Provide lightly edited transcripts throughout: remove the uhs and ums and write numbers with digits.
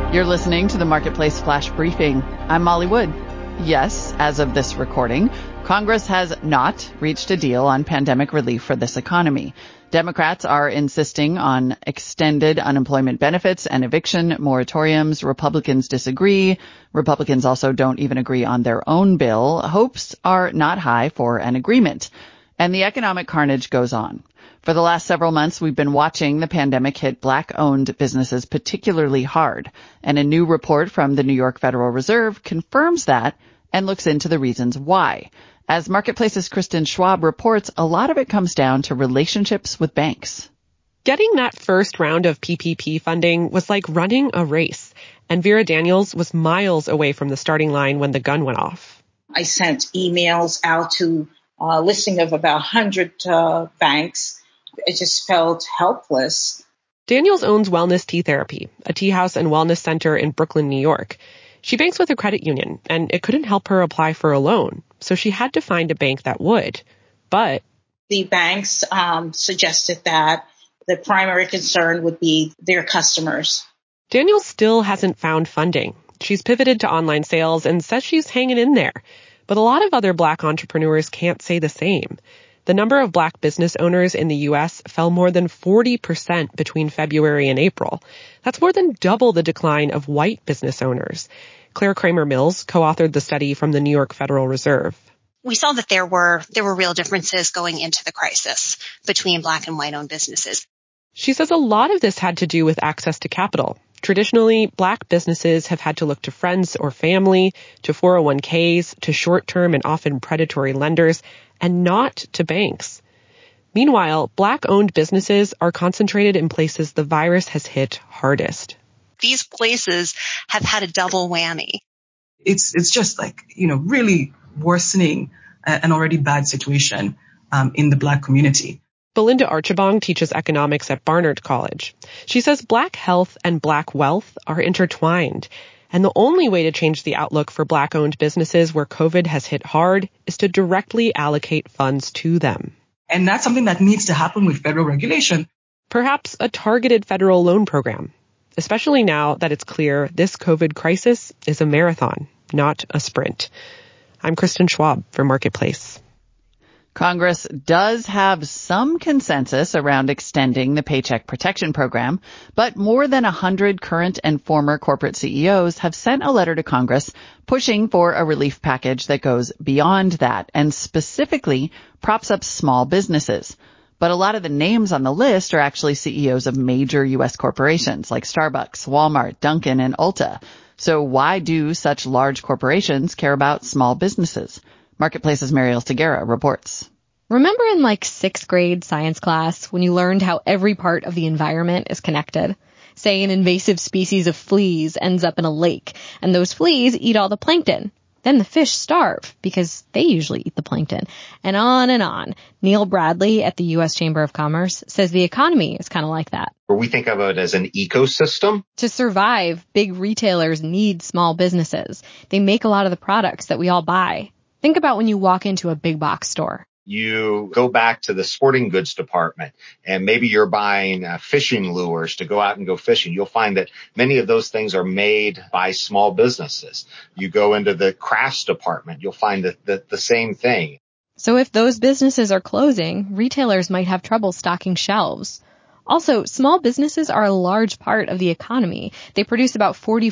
You're listening to the Marketplace Flash Briefing. I'm Molly Wood. Yes, as of this recording, Congress has not reached a deal on pandemic relief for this economy. Democrats are insisting on extended unemployment benefits and eviction moratoriums. Republicans disagree. Republicans also don't even agree on their own bill. Hopes are not high for an agreement. And the economic carnage goes on. For the last several months, we've been watching the pandemic hit Black-owned businesses particularly hard. And a new report from the New York Federal Reserve confirms that and looks into the reasons why. As Marketplace's Kristen Schwab reports, a lot of it comes down to relationships with banks. Getting that first round of PPP funding was like running a race, and Vera Daniels was miles away from the starting line when the gun went off. I sent emails out to a listing of about 100 banks. I just felt helpless. Daniels owns Wellness Tea Therapy, a tea house and wellness center in Brooklyn, New York. She banks with a credit union, and it couldn't help her apply for a loan, so she had to find a bank that would. But the banks suggested that the primary concern would be their customers. Daniels still hasn't found funding. She's pivoted to online sales and says she's hanging in there. But a lot of other Black entrepreneurs can't say the same. The number of Black business owners in the U.S. fell more than 40% between February and April. That's more than double the decline of white business owners. Claire Kramer Mills co-authored the study from the New York Federal Reserve. We saw that there were real differences going into the crisis between Black and white-owned businesses. She says a lot of this had to do with access to capital. Traditionally, Black businesses have had to look to friends or family, to 401ks, to short-term and often predatory lenders, and not to banks. Meanwhile, Black-owned businesses are concentrated in places the virus has hit hardest. These places have had a double whammy. It's just really worsening an already bad situation in the Black community. Belinda Archibong teaches economics at Barnard College. She says Black health and Black wealth are intertwined. And the only way to change the outlook for Black-owned businesses where COVID has hit hard is to directly allocate funds to them. And that's something that needs to happen with federal regulation. Perhaps a targeted federal loan program, especially now that it's clear this COVID crisis is a marathon, not a sprint. I'm Kristen Schwab for Marketplace. Congress does have some consensus around extending the Paycheck Protection Program, but more than 100 current and former corporate CEOs have sent a letter to Congress pushing for a relief package that goes beyond that and specifically props up small businesses. But a lot of the names on the list are actually CEOs of major U.S. corporations like Starbucks, Walmart, Dunkin', and Ulta. So why do such large corporations care about small businesses? Marketplace's Mariel Segura reports. Remember in sixth grade science class when you learned how every part of the environment is connected? Say an invasive species of fleas ends up in a lake, and those fleas eat all the plankton. Then the fish starve because they usually eat the plankton. And on and on. Neil Bradley at the U.S. Chamber of Commerce says the economy is kind of like that. We think of it as an ecosystem. To survive, big retailers need small businesses. They make a lot of the products that we all buy. Think about when you walk into a big box store. You go back to the sporting goods department and maybe you're buying fishing lures to go out and go fishing. You'll find that many of those things are made by small businesses. You go into the crafts department, you'll find that the same thing. So if those businesses are closing, retailers might have trouble stocking shelves. Also, small businesses are a large part of the economy. They produce about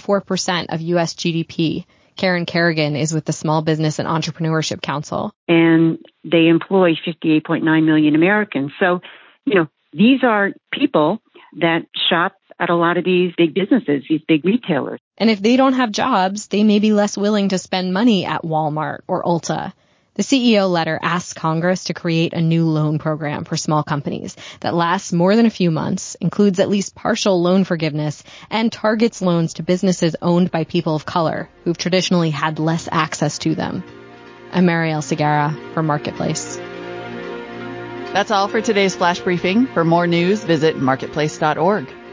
44% of U.S. GDP. Karen Kerrigan is with the Small Business and Entrepreneurship Council. And they employ 58.9 million Americans. So, these are people that shop at a lot of these big businesses, these big retailers. And if they don't have jobs, they may be less willing to spend money at Walmart or Ulta. The CEO letter asks Congress to create a new loan program for small companies that lasts more than a few months, includes at least partial loan forgiveness, and targets loans to businesses owned by people of color who've traditionally had less access to them. I'm Mariel Segura for Marketplace. That's all for today's Flash Briefing. For more news, visit marketplace.org.